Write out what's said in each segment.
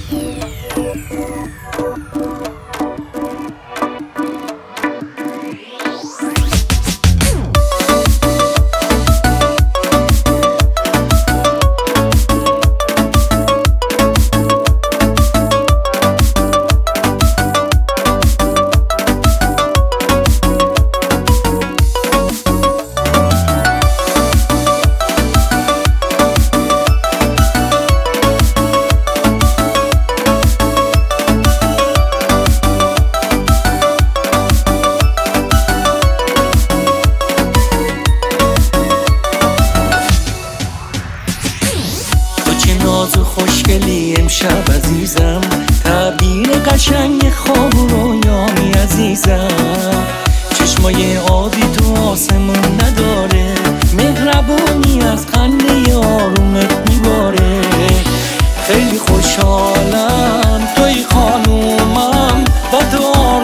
ناز و خوشگلی امشب عزیزم، تعبیر قشنگ خواب و رویامی عزیزم. چشمای آبی تو آسمون نداره، مهربونی از خنده آرومت میباره. خیلی خوشحالم توی خانومم، با تو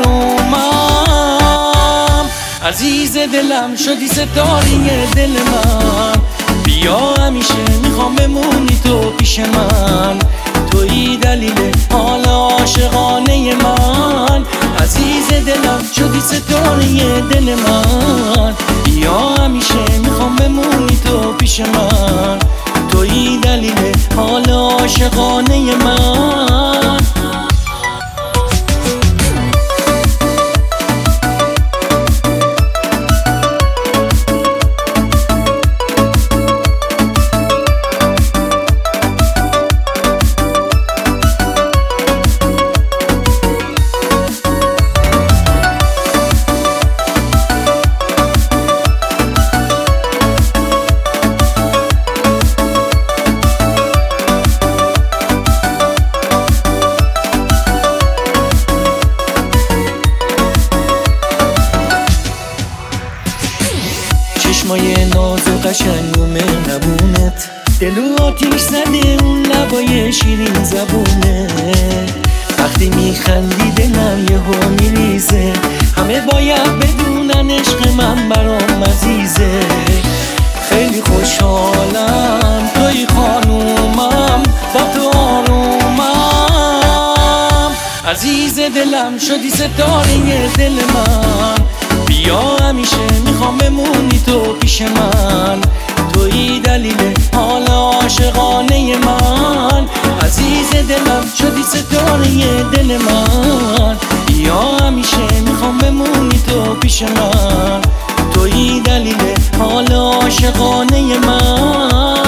آرومم. عزیز دلم شدی ستاره دل من، بیا همیشه میخوام بمونی تو پیش من. توی دلیل حال عاشقانه من، عزیز دلم شدی ستاره دل من. بیا همیشه میخوام بمونی تو پیش من. توی دلیل حال عاشقانه من. چشمای ناز و قشنگ و مهربونت، دلو آتیش زده اون لبای شیرین زبونه. وقتی میخندی دلم یهو میریزه، همه باید بدونن عشق من برام عزیزه. خیلی خوشحالم توی خانومم، با تو آرومم. عزیز دلم شدی ستاره دل من، بیا همیشه میخوام بمونی تو پیش من. توی دلیل حال عاشقانه من، عزیز دلم شدی ستاره دل من. بیا همیشه میخوام بمونی تو پیش من. توی دلیل حال عاشقانه من.